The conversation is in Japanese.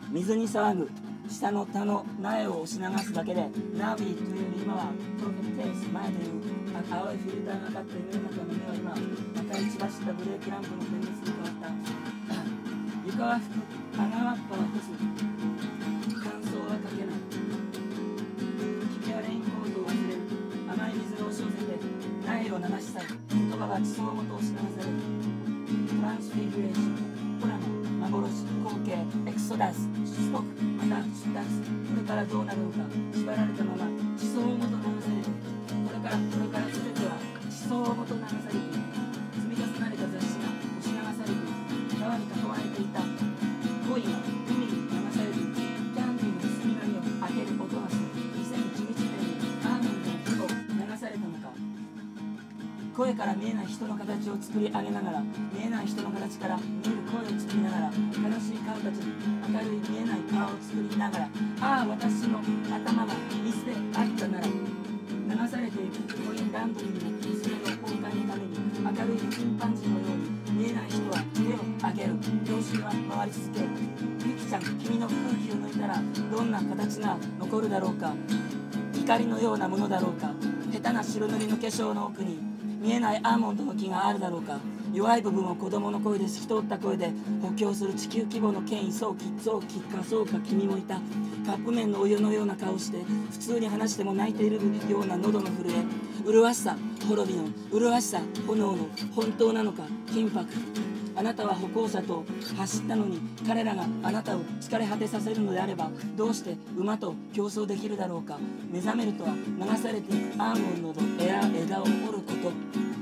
水に騒ぐ下の田の苗を押し流すだけで、ナビという今はプロフェテース前でいう青いフィルターがかかって世の中の目は今赤い血走ったブレーキランプの点滅に変わった。床は吹く、穴はっぱは干す、乾燥はかけない。君はレインコートを忘れる。甘い水を押し寄せて苗を流し去る。言葉が地層ごと押し流される。トランスフィギュレーション、コラム、幻、光景、エクソダス、出国、また出脱。これからどうなるのか、縛られたまま地層ごと流される。これから全ては地層ごと流されていく。積み重なれた雑誌が押し流されていく。川に囲まれていた恋が海に流されていく。キャンディーの包み紙を開ける音がする。2011年にアーモンドの火を流されたのか。声から見えない人の形を作り上げながら、見えない人の形から見える声を作りながら、悲しい顔たちに明るい見えない顔を作りながら、ああ私の頭が水であったなら、流されていくコインランドリーに娘の崩壊のために、明るいチンパンジーのように見えない人は手を挙げる。教習は回り続ける。ゆきちゃん、君の空気を抜いたらどんな形が残るだろうか。光のようなものだろうか。下手な白塗りの化粧の奥に見えないアーモンドの木があるだろうか。弱い部分を子供の声で透き通った声で補強する地球規模の権威、早期かそうか君もいた。カップ麺のお湯のような顔して普通に話しても泣いているような喉の震え、麗しさ滅びの麗しさ、炎の本当なのか緊迫。あなたは歩行者と走ったのに、彼らがあなたを疲れ果てさせるのであれば、どうして馬と競争できるだろうか。目覚めるとは流されていくアーモンドの枝を折ること。